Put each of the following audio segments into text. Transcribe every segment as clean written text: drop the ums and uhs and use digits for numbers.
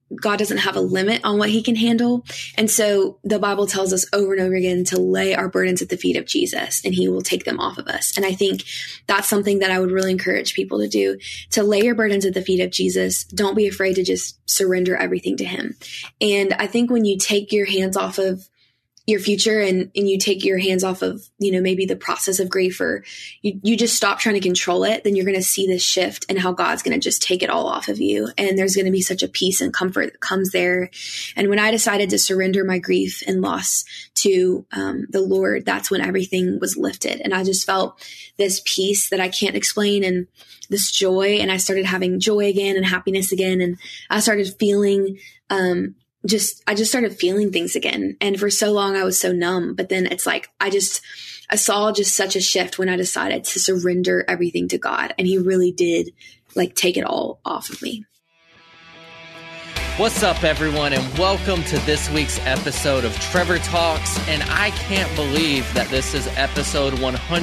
God doesn't have a limit on what he can handle. And so the Bible tells us over and over again to lay our burdens at the feet of Jesus, and he will take them off of us. And I think that's something that I would really encourage people to do, to lay your burdens at the feet of Jesus. Don't be afraid to just surrender everything to him. And I think when you take your hands off of your future and you take your hands off of, maybe the process of grief, or you just stop trying to control it, then you're going to see this shift and how God's going to just take it all off of you. And there's going to be such a peace and comfort that comes there. And when I decided to surrender my grief and loss to the Lord, that's when everything was lifted. And I just felt this peace that I can't explain, and this joy. And I started having joy again and happiness again. And I started feeling, I just started feeling things again. And for so long I was so numb, but then it's like, I saw just such a shift when I decided to surrender everything to God. And he really did take it all off of me. What's up, everyone, and welcome to this week's episode of Trevor Talks. And I can't believe that this is episode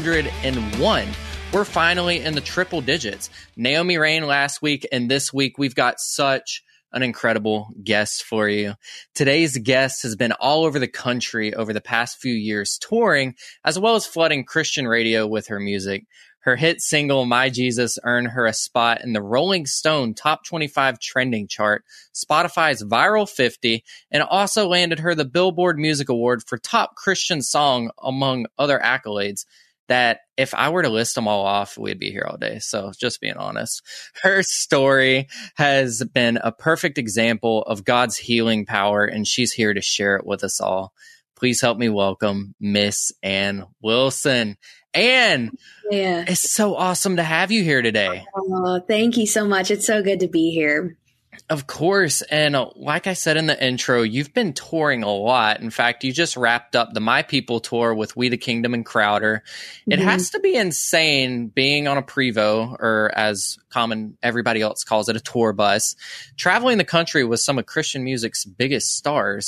101. We're finally in the triple digits. Naomi Raine last week, and this week we've got such an incredible guest for you. Today's guest has been all over the country over the past few years, touring as well as flooding Christian radio with her music. Her hit single, My Jesus, earned her a spot in the Rolling Stone Top 25 trending chart, Spotify's Viral 50, and also landed her the Billboard Music Award for Top Christian Song, among other accolades that if I were to list them all off, we'd be here all day. So just being honest, her story has been a perfect example of God's healing power, and she's here to share it with us all. Please help me welcome Miss Ann Wilson. Ann, yeah, it's so awesome to have you here today. Oh, thank you so much. It's so good to be here. Of course. And like I said in the intro, you've been touring a lot. In fact, you just wrapped up the My People tour with We the Kingdom and Crowder. It has to be insane being on a Prevost, or as common everybody else calls it, a tour bus, traveling the country with some of Christian music's biggest stars.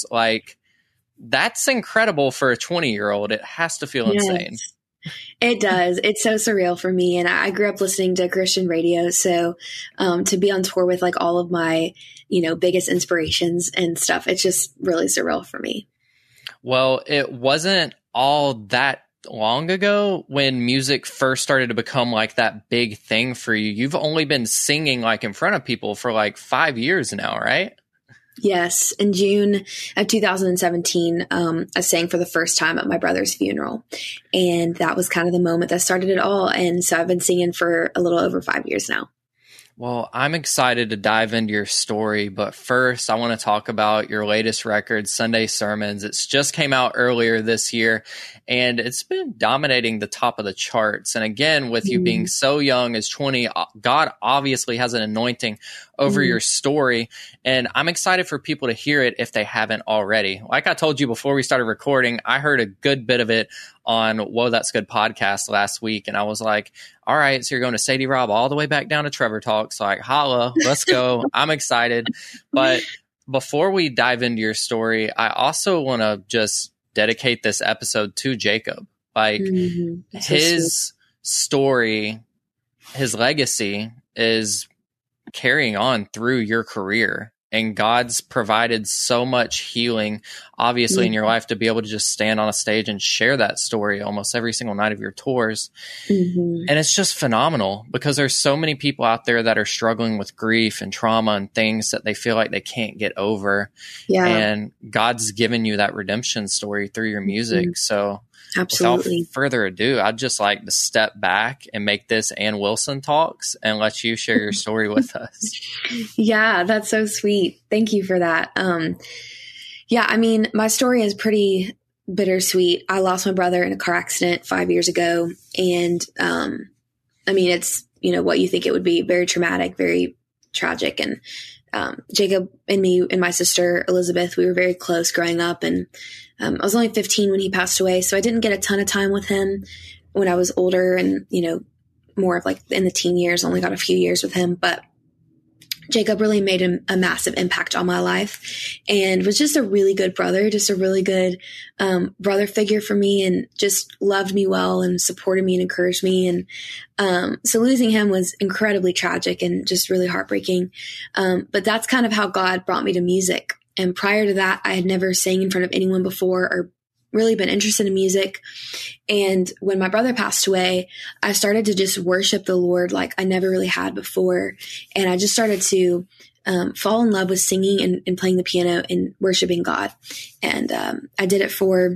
That's incredible for a 20-year-old. It has to feel insane. It does. It's so surreal for me. And I grew up listening to Christian radio. So to be on tour with all of my, biggest inspirations and stuff, it's just really surreal for me. Well, it wasn't all that long ago when music first started to become that big thing for you. You've only been singing in front of people for 5 years now, right? Yes. In June of 2017, I sang for the first time at my brother's funeral. And that was kind of the moment that started it all. And so I've been singing for a little over 5 years now. Well, I'm excited to dive into your story, but first I want to talk about your latest record, Sunday Sermons. It's just came out earlier this year, and it's been dominating the top of the charts. And again, with you being so young as 20, God obviously has an anointing over your story, and I'm excited for people to hear it if they haven't already. Like I told you before we started recording, I heard a good bit of it on Whoa, That's Good podcast last week, and I was like, all right, so you're going to Sadie Rob all the way back down to Trevor Talks. Holla, let's go. I'm excited. But before we dive into your story, I also want to just dedicate this episode to Jacob. His story, his legacy is carrying on through your career, and God's provided so much healing, obviously, in your life to be able to just stand on a stage and share that story almost every single night of your tours. And it's just phenomenal because there's so many people out there that are struggling with grief and trauma and things that they feel like they can't get over. And God's given you that redemption story through your music. So absolutely. Without further ado, I'd just like to step back and make this Ann Wilson Talks and let you share your story with us. Yeah, that's so sweet. Thank you for that. My story is pretty bittersweet. I lost my brother in a car accident 5 years ago. And, it's, what you think it would be, very traumatic, very tragic. And, Jacob and me and my sister, Elizabeth, we were very close growing up, and I was only 15 when he passed away. So I didn't get a ton of time with him when I was older and, more of in the teen years, only got a few years with him. But Jacob really made a massive impact on my life and was just a really good brother, just a really good brother figure for me, and just loved me well and supported me and encouraged me. And so losing him was incredibly tragic and just really heartbreaking. But that's kind of how God brought me to music. And prior to that, I had never sang in front of anyone before or really been interested in music. And when my brother passed away, I started to just worship the Lord like I never really had before. And I just started to fall in love with singing and playing the piano and worshiping God. And I did it for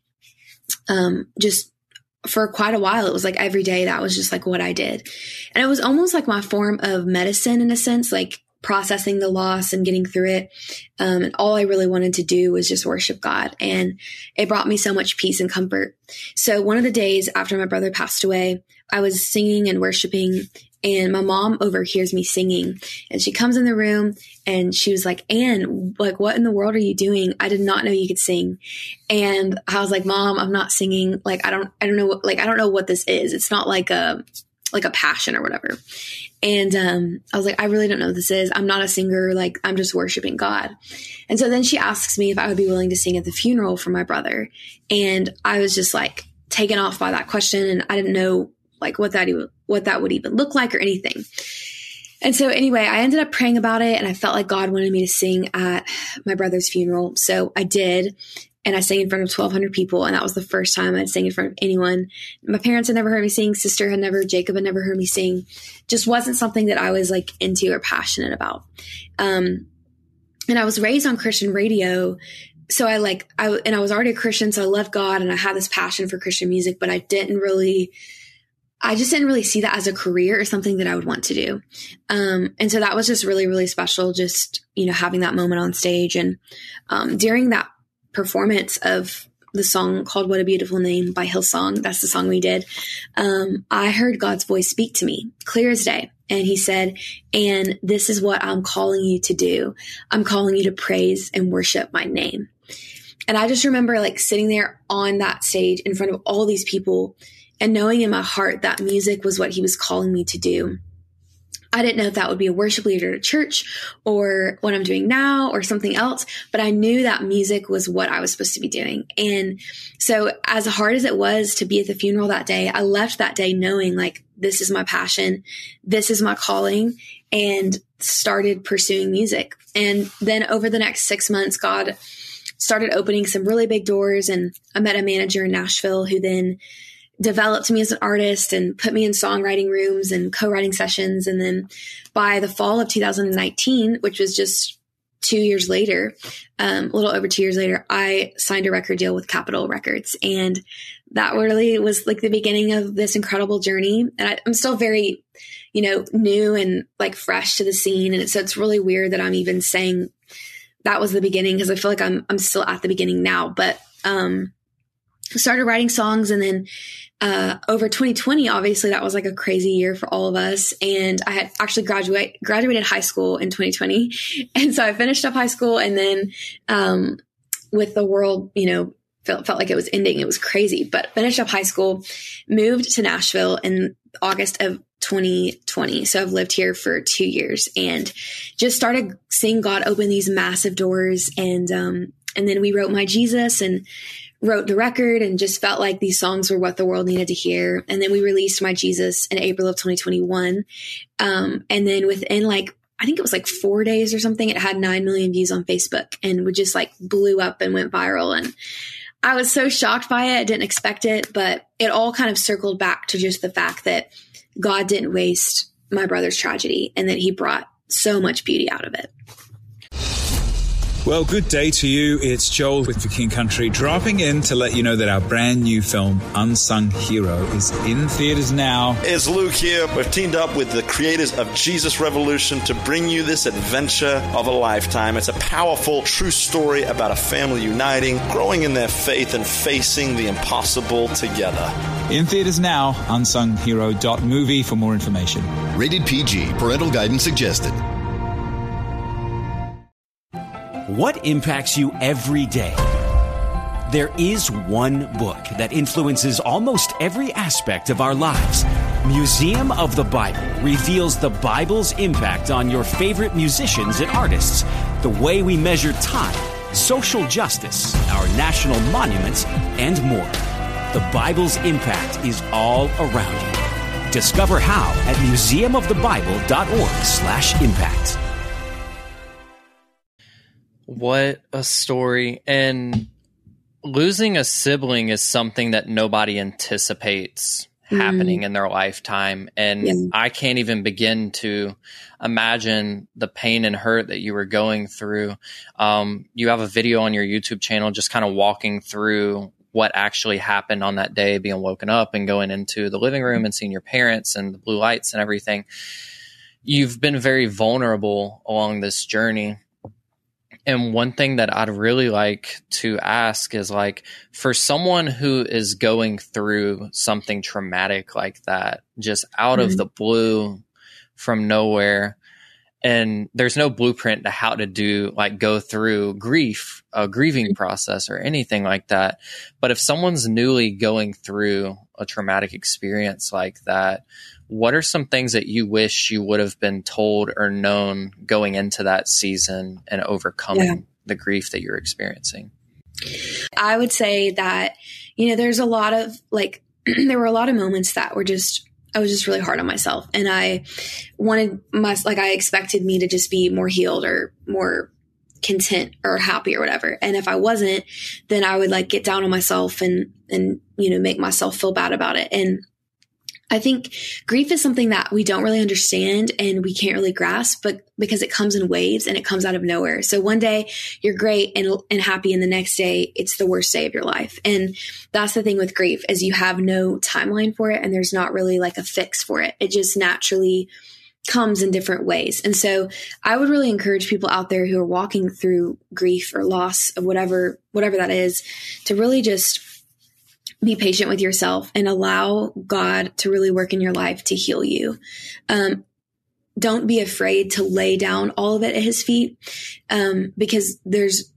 quite a while. It was like every day that was just like what I did. And it was almost like my form of medicine in a sense, like processing the loss and getting through it. And all I really wanted to do was just worship God. And it brought me so much peace and comfort. So one of the days after my brother passed away, I was singing and worshiping, and my mom overhears me singing, and she comes in the room and she was like, "Ann, like, what in the world are you doing? I did not know you could sing." And I was like, "Mom, I'm not singing. Like, I don't know. Like, I don't know what this is. It's not like a passion or whatever." And I was like, "I really don't know what this is. I'm not a singer. Like, I'm just worshiping God." And so then she asks me if I would be willing to sing at the funeral for my brother. And I was just like taken off by that question. And I didn't know like what that would even look like or anything. And so anyway, I ended up praying about it, and I felt like God wanted me to sing at my brother's funeral. So I did. And I sang in front of 1,200 people. And that was the first time I'd sang in front of anyone. My parents had never heard me sing. Jacob had never heard me sing. Just wasn't something that I was like into or passionate about. And I was raised on Christian radio. So I was already a Christian. So I loved God and I had this passion for Christian music, but I just didn't really see that as a career or something that I would want to do. And so that was just really, really special. Just, having that moment on stage. And during that performance of the song called "What a Beautiful Name" by Hillsong, that's the song we did, I heard God's voice speak to me clear as day. And he said, "And this is what I'm calling you to do. I'm calling you to praise and worship my name." And I just remember like sitting there on that stage in front of all these people and knowing in my heart that music was what he was calling me to do. I didn't know if that would be a worship leader at a church or what I'm doing now or something else, but I knew that music was what I was supposed to be doing. And so as hard as it was to be at the funeral that day, I left that day knowing like, this is my passion, this is my calling, and started pursuing music. And then over the next 6 months, God started opening some really big doors. And I met a manager in Nashville who then developed me as an artist and put me in songwriting rooms and co-writing sessions. And then by the fall of 2019, which was just 2 years later, a little over 2 years later, I signed a record deal with Capitol Records. And that really was like the beginning of this incredible journey. And I'm still very, new and like fresh to the scene. And so it's really weird that I'm even saying that was the beginning, because I feel like I'm still at the beginning now. But started writing songs, and then over 2020, obviously that was like a crazy year for all of us. And I had actually graduated high school in 2020. And so I finished up high school, and then with the world, felt like it was ending. It was crazy, but finished up high school, moved to Nashville in August of 2020. So I've lived here for 2 years and just started seeing God open these massive doors. And then we wrote My Jesus and wrote the record, and just felt like these songs were what the world needed to hear. And then we released My Jesus in April of 2021. And then within I think it was 4 days or something, it had 9 million views on Facebook, and would just blew up and went viral. And I was so shocked by it. I didn't expect it, but it all kind of circled back to just the fact that God didn't waste my brother's tragedy, and that he brought so much beauty out of it. Well, good day to you. It's Joel with For King Country, dropping in to let you know that our brand new film, Unsung Hero, is in theaters now. It's Luke here. We've teamed up with the creators of Jesus Revolution to bring you this adventure of a lifetime. It's a powerful, true story about a family uniting, growing in their faith, and facing the impossible together. In theaters now, unsunghero.movie for more information. Rated PG. Parental guidance suggested. What impacts you every day? There is one book that influences almost every aspect of our lives. Museum of the Bible reveals the Bible's impact on your favorite musicians and artists, the way we measure time, social justice, our national monuments, and more. The Bible's impact is all around you. Discover how at museumofthebible.org/impact. What a story. And losing a sibling is something that nobody anticipates happening in their lifetime. And I can't even begin to imagine the pain and hurt that you were going through. You have a video on your YouTube channel just kind of walking through what actually happened on that day, being woken up and going into the living room and seeing your parents and the blue lights and everything. You've been very vulnerable along this journey. And one thing that I'd really like to ask is, like, for someone who is going through something traumatic like that, just out of the blue from nowhere, and there's no blueprint to how to do, like, go through grief, a grieving process or anything like that. But if someone's newly going through a traumatic experience like that, what are some things that you wish you would have been told or known going into that season and overcoming the grief that you're experiencing? I would say that, there's a lot of, there were a lot of moments that were I was just really hard on myself, and I wanted I expected me to just be more healed or more content or happy or whatever. And if I wasn't, then I would get down on myself and make myself feel bad about it. And I think grief is something that we don't really understand and we can't really grasp, but because it comes in waves and it comes out of nowhere. So one day you're great and happy, and the next day it's the worst day of your life. And that's the thing with grief, is you have no timeline for it, and there's not really a fix for it. It just naturally comes in different ways. And so I would really encourage people out there who are walking through grief or loss of whatever that is, to really just be patient with yourself and allow God to really work in your life to heal you. Don't be afraid to lay down all of it at his feet, because there's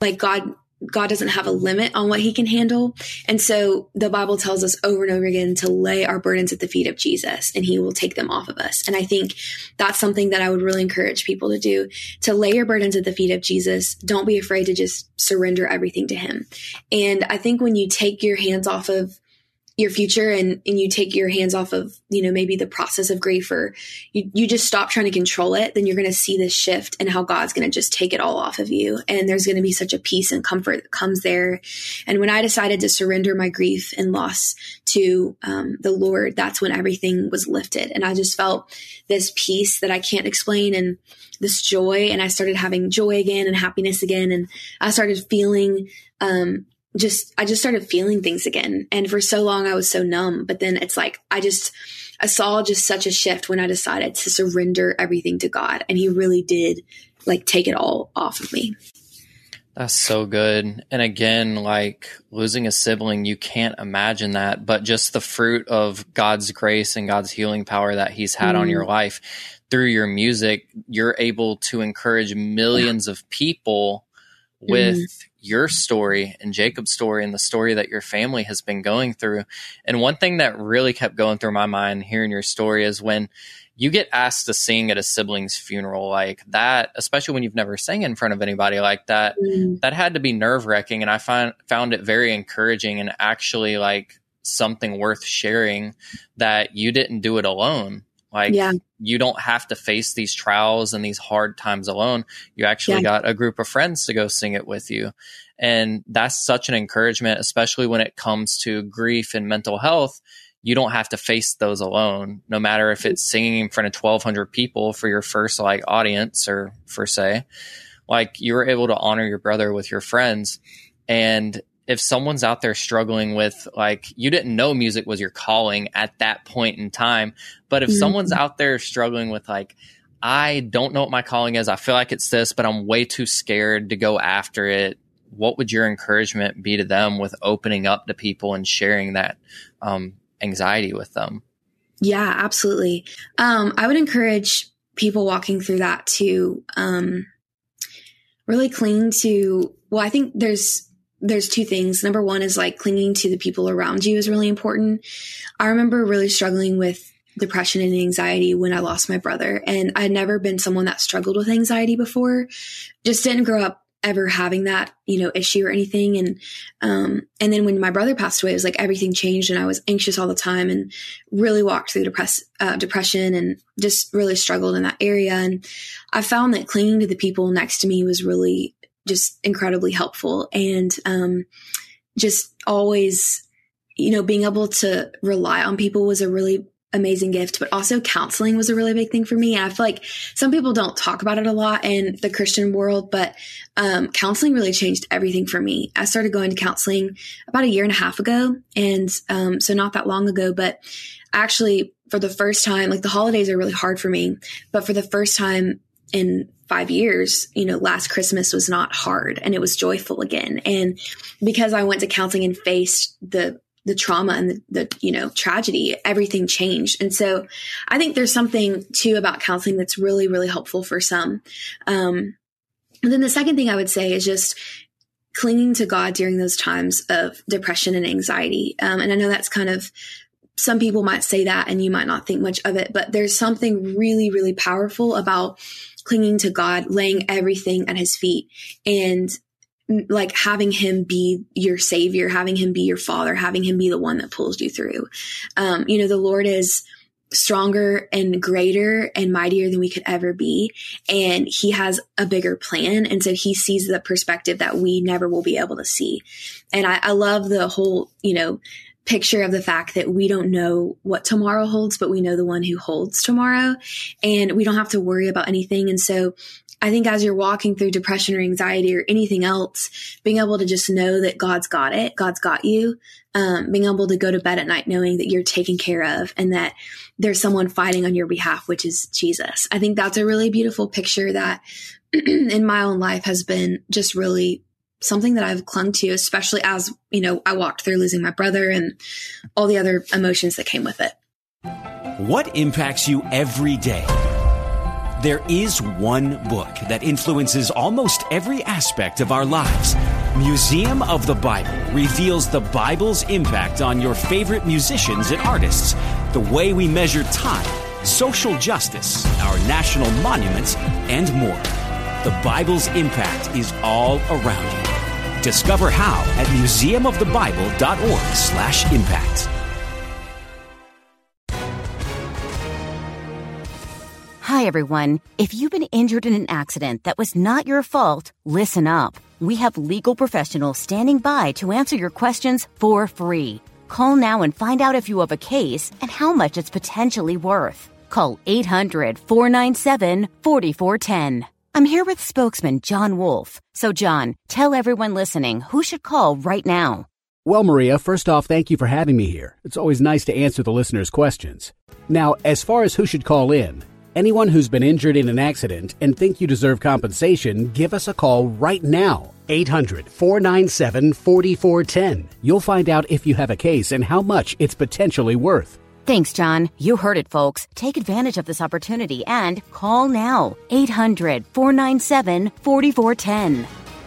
God doesn't have a limit on what he can handle. And so the Bible tells us over and over again to lay our burdens at the feet of Jesus, and he will take them off of us. And I think that's something that I would really encourage people to do, to lay your burdens at the feet of Jesus. Don't be afraid to just surrender everything to him. And I think when you take your hands off of your future and you take your hands off of, maybe the process of grief, or you just stop trying to control it, then you're going to see this shift and how God's going to just take it all off of you. And there's going to be such a peace and comfort that comes there. And when I decided to surrender my grief and loss to the Lord, that's when everything was lifted. And I just felt this peace that I can't explain, and this joy. And I started having joy again and happiness again. And I started feeling, I just started feeling things again. And for so long I was so numb, but then it's I saw just such a shift when I decided to surrender everything to God. And he really did take it all off of me. That's so good. And again, losing a sibling, you can't imagine that, but just the fruit of God's grace and God's healing power that he's had on your life through your music, you're able to encourage millions of people with your story and Jacob's story and the story that your family has been going through. And one thing that really kept going through my mind hearing your story is when you get asked to sing at a sibling's funeral like that, especially when you've never sang in front of anybody like that, that had to be nerve-wracking. And I found it very encouraging and actually something worth sharing, that you didn't do it alone. You don't have to face these trials and these hard times alone. You actually got a group of friends to go sing it with you. And that's such an encouragement, especially when it comes to grief and mental health. You don't have to face those alone, no matter if it's singing in front of 1,200 people for your first audience or for say, you were able to honor your brother with your friends. And if someone's out there struggling with you didn't know music was your calling at that point in time, but if someone's out there struggling with I don't know what my calling is, I feel like it's this, but I'm way too scared to go after it, what would your encouragement be to them with opening up to people and sharing that anxiety with them? Yeah, absolutely. I would encourage people walking through that to really cling to, I think there's there's two things. Number one is like clinging to the people around you is really important. I remember really struggling with depression and anxiety when I lost my brother. And I'd never been someone that struggled with anxiety before. Just didn't grow up ever having that, issue or anything. And then when my brother passed away, it was like everything changed and I was anxious all the time and really walked through depression and just really struggled in that area. And I found that clinging to the people next to me was really just incredibly helpful. And, just always, being able to rely on people was a really amazing gift, but also counseling was a really big thing for me. And I feel like some people don't talk about it a lot in the Christian world, but counseling really changed everything for me. I started going to counseling about 1.5 years ago. And so not that long ago, but actually for the first time, like the holidays are really hard for me, but for the first time in 5 years, last Christmas was not hard and it was joyful again. And because I went to counseling and faced the trauma and the tragedy, everything changed. And so I think there's something too about counseling that's really, really helpful for some. And then the second thing I would say is just clinging to God during those times of depression and anxiety. And I know that's kind of, some people might say that and you might not think much of it, but there's something really, really powerful about clinging to God, laying everything at his feet and like having him be your savior, having him be your father, having him be the one that pulls you through. The Lord is stronger and greater and mightier than we could ever be. And he has a bigger plan. And so he sees the perspective that we never will be able to see. And I love the whole, picture of the fact that we don't know what tomorrow holds, but we know the one who holds tomorrow and we don't have to worry about anything. And so I think as you're walking through depression or anxiety or anything else, being able to just know that God's got it, God's got you, being able to go to bed at night knowing that you're taken care of and that there's someone fighting on your behalf, which is Jesus. I think that's a really beautiful picture that in my own life has been just really something that I've clung to, especially as, I walked through losing my brother and all the other emotions that came with it. What impacts you every day? There is one book that influences almost every aspect of our lives. Museum of the Bible reveals the Bible's impact on your favorite musicians and artists, the way we measure time, social justice, our national monuments, and more. The Bible's impact is all around you. Discover how at museumofthebible.org/impact. Hi, everyone. If you've been injured in an accident that was not your fault, listen up. We have legal professionals standing by to answer your questions for free. Call now and find out if you have a case and how much it's potentially worth. Call 800-497-4410. I'm here with spokesman John Wolf. So, John, tell everyone listening who should call right now. Well, Maria, first off, thank you for having me here. It's always nice to answer the listeners' questions. Now, as far as who should call in, anyone who's been injured in an accident and think you deserve compensation, give us a call right now. 800-497-4410. You'll find out if you have a case and how much it's potentially worth. Thanks, John. You heard it, folks. Take advantage of this opportunity and call now. 800-497-4410.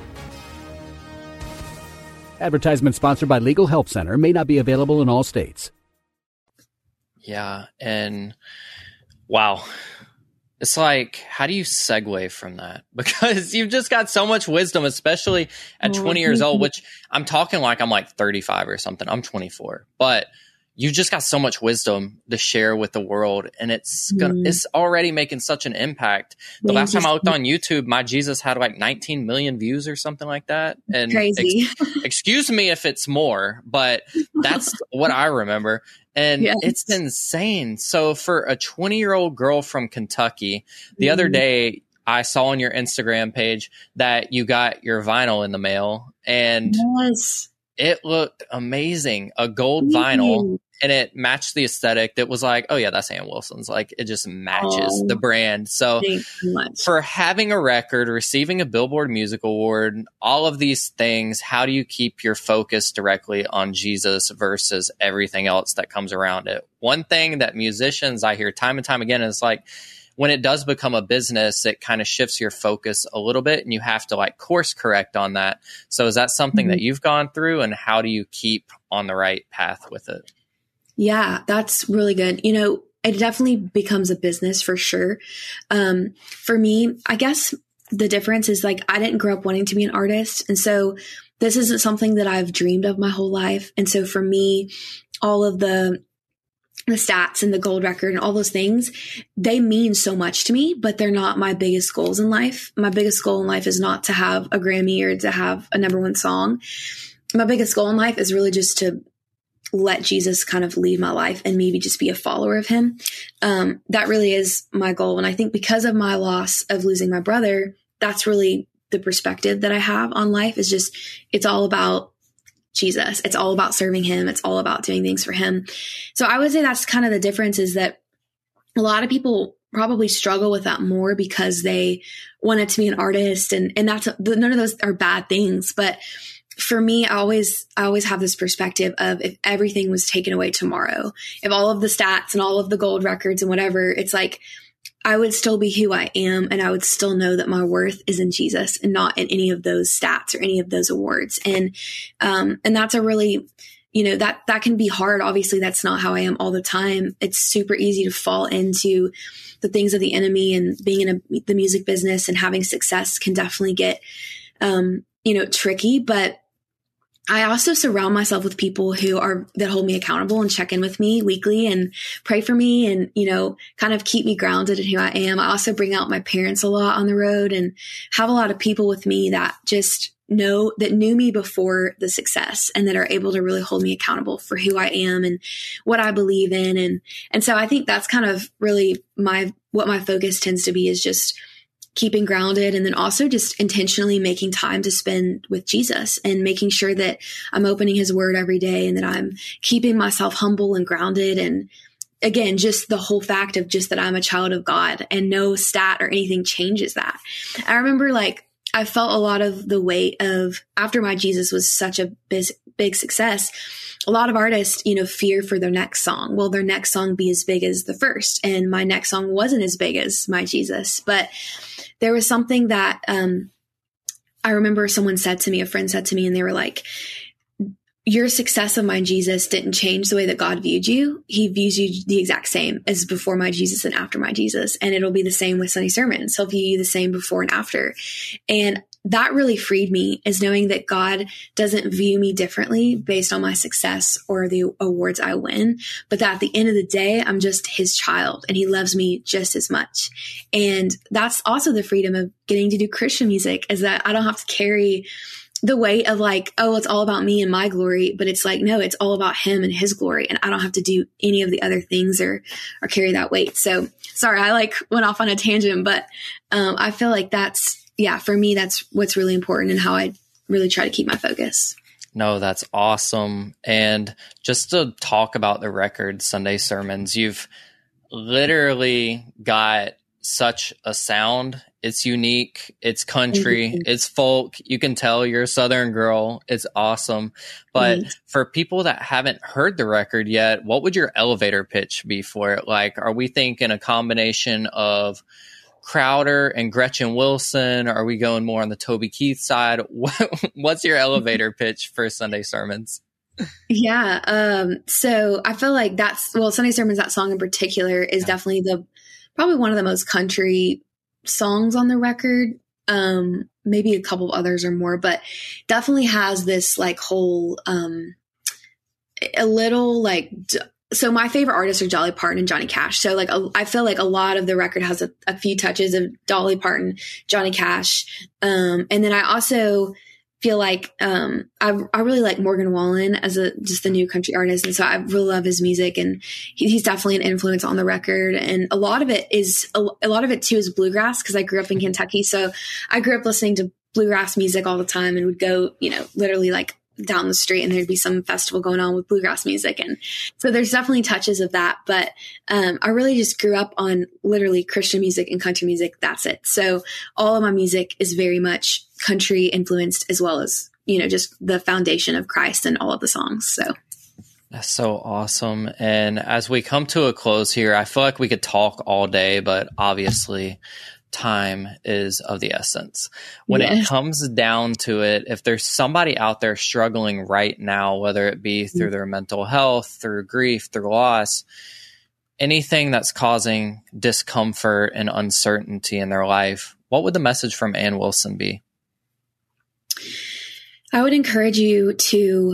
Advertisement sponsored by Legal Help Center. May not be available in all states. Yeah, and wow. It's like, how do you segue from that? Because you've just got so much wisdom, especially at 20 years old, which I'm talking like I'm like 35 or something. I'm 24. But you've just got so much wisdom to share with the world, and it's already making such an impact. The last time I looked on YouTube, my Jesus had like 19 million views or something like that. And crazy. Excuse me if it's more, but that's what I remember. And it's insane. So for a 20-year-old girl from Kentucky, the other day I saw on your Instagram page that you got your vinyl in the mail, and it looked amazing. A gold vinyl, and it matched the aesthetic. That was like, oh yeah, that's Ann Wilson's. Like, it just matches the brand. So for having a record, receiving a Billboard Music Award, all of these things, how do you keep your focus directly on Jesus versus everything else that comes around it? One thing that musicians I hear time and time again is like, when it does become a business, it kind of shifts your focus a little bit and you have to like course correct on that. So is that something that you've gone through, and how do you keep on the right path with it? Yeah, that's really good. You know, it definitely becomes a business for sure. For me, I guess the difference is like, I didn't grow up wanting to be an artist. And so this isn't something that I've dreamed of my whole life. And so for me, all of the stats and the gold record and all those things, they mean so much to me, but they're not my biggest goals in life. My biggest goal in life is not to have a Grammy or to have a #1 song. My biggest goal in life is really just to let Jesus kind of lead my life and maybe just be a follower of him. That really is my goal. And I think because of my loss of losing my brother, that's really the perspective that I have on life, is just, it's all about Jesus. It's all about serving him. It's all about doing things for him. So I would say that's kind of the difference, is that a lot of people probably struggle with that more because they wanted to be an artist, and that's, none of those are bad things. But for me, I always have this perspective of, if everything was taken away tomorrow, if all of the stats and all of the gold records and whatever, it's like, I would still be who I am, and I would still know that my worth is in Jesus and not in any of those stats or any of those awards. And that's a really, you know, that can be hard. Obviously, that's not how I am all the time. It's super easy to fall into the things of the enemy, and being in the music business and having success can definitely get, tricky. But I also surround myself with people that hold me accountable and check in with me weekly and pray for me and, kind of keep me grounded in who I am. I also bring out my parents a lot on the road and have a lot of people with me that just knew me before the success, and that are able to really hold me accountable for who I am and what I believe in. And so I think that's kind of really what my focus tends to be, is just keeping grounded, and then also just intentionally making time to spend with Jesus and making sure that I'm opening his word every day, and that I'm keeping myself humble and grounded. And again, just the whole fact of just that I'm a child of God, and no stat or anything changes that. I remember I felt a lot of the weight of, after my Jesus was such a big success, a lot of artists, fear for their next song. Will their next song be as big as the first? And my next song wasn't as big as my Jesus, but there was something that I remember a friend said to me, and they were like, your success of my Jesus didn't change the way that God viewed you. He views you the exact same as before my Jesus and after my Jesus. And it'll be the same with Sunday sermons. He'll view you the same before and after. And that really freed me, is knowing that God doesn't view me differently based on my success or the awards I win, but that at the end of the day, I'm just his child and he loves me just as much. And that's also the freedom of getting to do Christian music, is that I don't have to carry the weight of it's all about me and my glory, but it's no, it's all about him and his glory. And I don't have to do any of the other things or carry that weight. So sorry, I went off on a tangent, but I feel like for me, that's what's really important and how I really try to keep my focus. No, that's awesome. And just to talk about the record Sunday Sermons, you've literally got such a sound. It's unique. It's country. Mm-hmm. It's folk. You can tell you're a Southern girl. It's awesome. But for people that haven't heard the record yet, what would your elevator pitch be for it? Are we thinking a combination of Crowder and Gretchen Wilson? Or are we going more on the Toby Keith side? What's your elevator pitch for Sunday Sermons? Yeah. So I feel like Sunday Sermons, that song in particular, is definitely probably one of the most country songs on the record. Maybe a couple of others or more, but definitely has this whole, a little so my favorite artists are Dolly Parton and Johnny Cash. So I feel like a lot of the record has a few touches of Dolly Parton, Johnny Cash. And then I also feel like I really like Morgan Wallen as just a new country artist. And so I really love his music, and he's definitely an influence on the record. And a lot of it too is bluegrass, because I grew up in Kentucky. So I grew up listening to bluegrass music all the time, and would go, literally down the street and there'd be some festival going on with bluegrass music. And so there's definitely touches of that, but I really just grew up on literally Christian music and country music. That's it. So all of my music is very much country influenced, as well as, just the foundation of Christ and all of the songs. So. That's so awesome. And as we come to a close here, I feel like we could talk all day, but obviously time is of the essence. When it comes down to it, if there's somebody out there struggling right now, whether it be through their mental health, through grief, through loss, anything that's causing discomfort and uncertainty in their life, what would the message from Ann Wilson be? I would encourage you to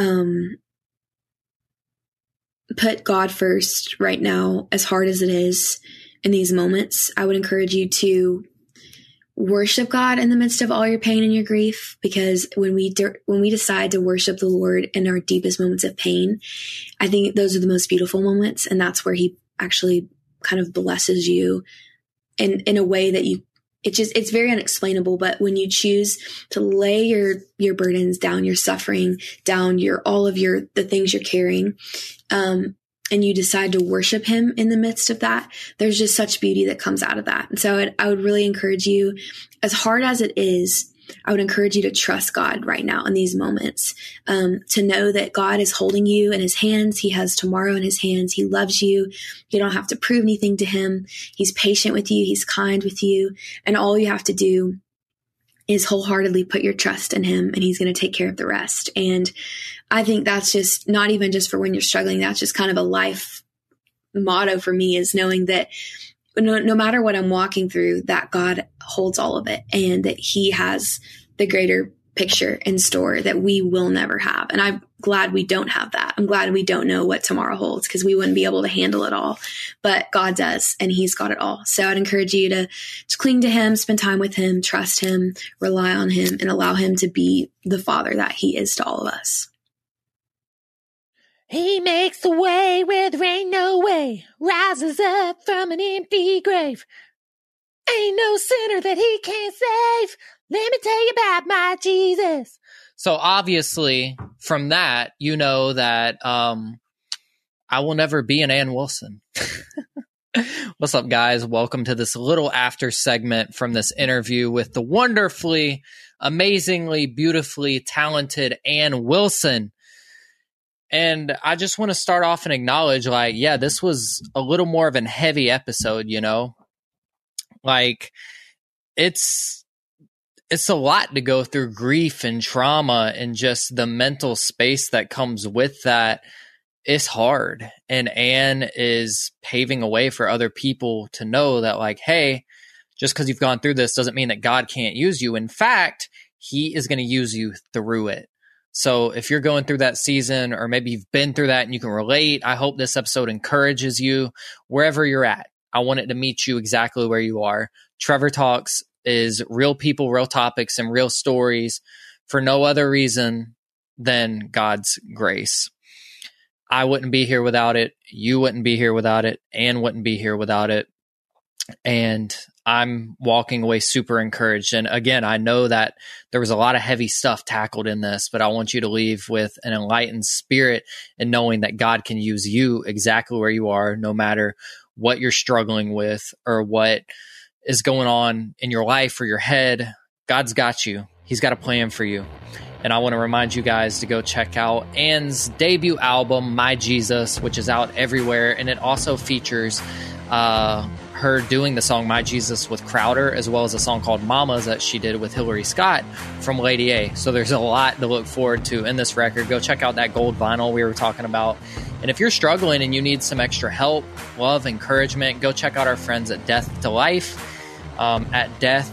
put God first right now, as hard as it is in these moments. I would encourage you to worship God in the midst of all your pain and your grief, because when we decide to worship the Lord in our deepest moments of pain, I think those are the most beautiful moments, and that's where He actually kind of blesses you in a way that it's very unexplainable. But when you choose to lay your burdens down, your suffering down, the things you're carrying, and you decide to worship Him in the midst of that, there's just such beauty that comes out of that. And so I would really encourage you, as hard as it is, I would encourage you to trust God right now in these moments, to know that God is holding you in His hands. He has tomorrow in His hands. He loves you. You don't have to prove anything to Him. He's patient with you. He's kind with you. And all you have to do is wholeheartedly put your trust in Him, and He's going to take care of the rest. And I think that's just not even just for when you're struggling. That's just kind of a life motto for me, is knowing that no matter what I'm walking through, that God holds all of it, and that He has the greater picture in store that we will never have. And I'm glad we don't have that. I'm glad we don't know what tomorrow holds, because we wouldn't be able to handle it all, but God does, and He's got it all. So I'd encourage you to cling to Him, spend time with Him, trust Him, rely on Him, and allow Him to be the Father that He is to all of us. He makes a way where there ain't no way, rises up from an empty grave. Ain't no sinner that He can't save. Let me tell you about my Jesus. So obviously from that, you know that I will never be an Ann Wilson. What's up, guys? Welcome to this little after segment from this interview with the wonderfully, amazingly, beautifully talented Ann Wilson. And I just want to start off and acknowledge, this was a little more of a heavy episode, you know? It's a lot to go through, grief and trauma and just the mental space that comes with that. It's hard. And Ann is paving a way for other people to know that, hey, just because you've gone through this doesn't mean that God can't use you. In fact, He is going to use you through it. So if you're going through that season, or maybe you've been through that and you can relate, I hope this episode encourages you wherever you're at. I want it to meet you exactly where you are. Trevor Talks is real people, real topics, and real stories for no other reason than God's grace. I wouldn't be here without it. You wouldn't be here without it. Ann wouldn't be here without it. And I'm walking away super encouraged. And again, I know that there was a lot of heavy stuff tackled in this, but I want you to leave with an enlightened spirit and knowing that God can use you exactly where you are, no matter what you're struggling with or what is going on in your life or your head. God's got you. He's got a plan for you. And I want to remind you guys to go check out Ann's debut album, My Jesus, which is out everywhere. And it also features her doing the song My Jesus with Crowder, as well as a song called Mamas that she did with Hillary Scott from Lady A. So there's a lot to look forward to in this record. Go check out that gold vinyl we were talking about. And if you're struggling and you need some extra help, love, encouragement, go check out our friends at Death to Life at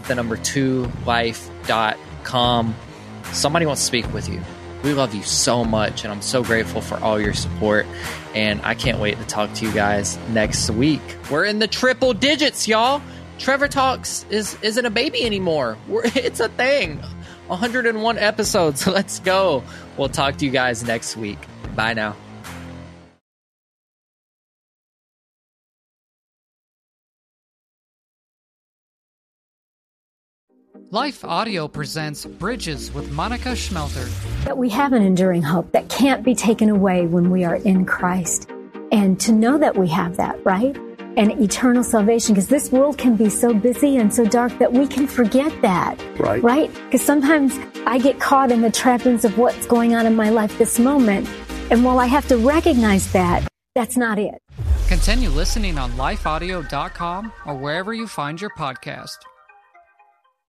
death2life.com. Somebody wants to speak with you. We love you so much, and I'm so grateful for all your support, and I can't wait to talk to you guys next week. We're in the triple digits, y'all. Trevor Talks isn't a baby anymore. It's a thing. 101 episodes. Let's go. We'll talk to you guys next week. Bye now. Life Audio presents Bridges with Monica Schmelter. That we have an enduring hope that can't be taken away when we are in Christ. And to know that we have that, right? And eternal salvation, because this world can be so busy and so dark that we can forget that. Right? Because sometimes I get caught in the trappings of what's going on in my life this moment. And while I have to recognize that, that's not it. Continue listening on lifeaudio.com or wherever you find your podcast.